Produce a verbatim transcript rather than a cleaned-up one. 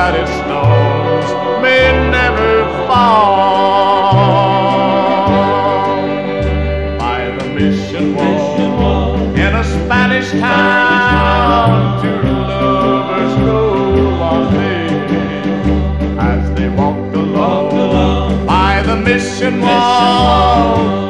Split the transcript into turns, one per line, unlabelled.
that it snows may never fall. By the mission wall in a Spanish town, two lovers go on as they walked along by the mission wall.